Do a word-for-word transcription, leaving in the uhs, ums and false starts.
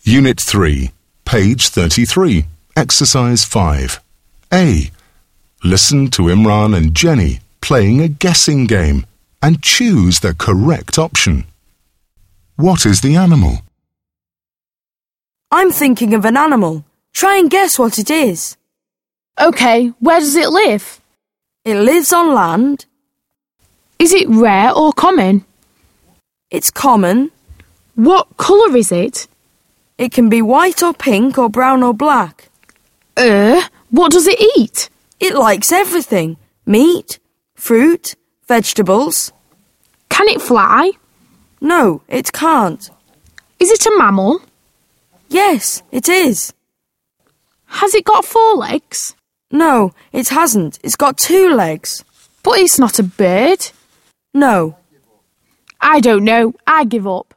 Unit three, page thirty-three, exercise five. A. Listen to Imran and Jenny playing a guessing game and choose the correct option. What is the animal? I'm thinking of an animal. Try and guess what it is. OK, where does it live? It lives on land. Is it rare or common? It's common. What colour is it? It can be white or pink or brown or black. Uh, what does it eat? It likes everything. Meat, fruit, vegetables. Can it fly? No, it can't. Is it a mammal? Yes, it is. Has it got four legs? No, it hasn't. It's got two legs. But it's not a bird. No. I don't know. I give up.